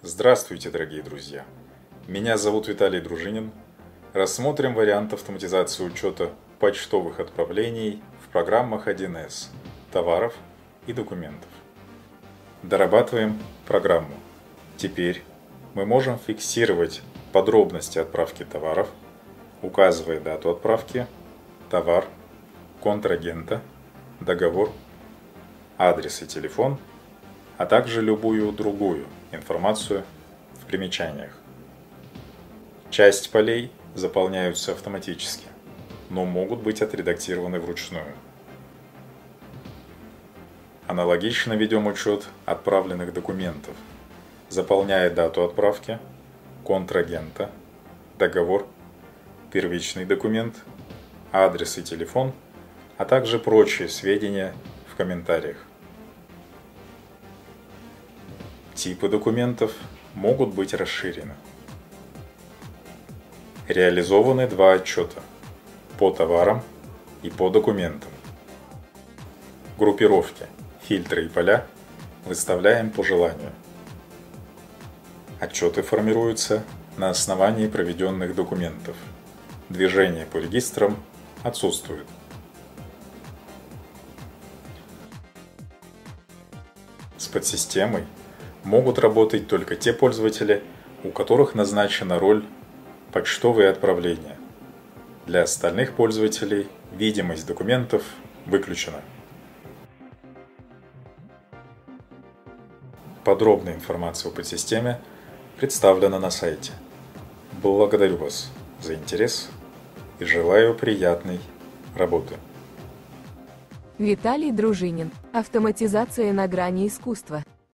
Здравствуйте, дорогие друзья! Меня зовут Виталий Дружинин. Рассмотрим вариант автоматизации учета почтовых отправлений в программах 1С, товаров и документов. Дорабатываем программу. Теперь мы можем фиксировать подробности отправки товаров, указывая дату отправки, товар, контрагента, договор, адрес и телефон, а также любую другую информацию в примечаниях. Часть полей заполняются автоматически, но могут быть отредактированы вручную. Аналогично ведем учет отправленных документов, заполняя дату отправки, контрагента, договор, первичный документ, адрес и телефон, а также прочие сведения в комментариях. Типы документов могут быть расширены. Реализованы два отчета по товарам и по документам. Группировки, фильтры и поля выставляем по желанию. Отчеты формируются на основании проведенных документов. Движение по регистрам отсутствует. С подсистемой могут работать только те пользователи, у которых назначена роль «Почтовые отправления». Для остальных пользователей видимость документов выключена. Подробная информация о подсистеме представлена на сайте. Благодарю вас за интерес и желаю приятной работы. Виталий Дружинин. Автоматизация на грани искусства.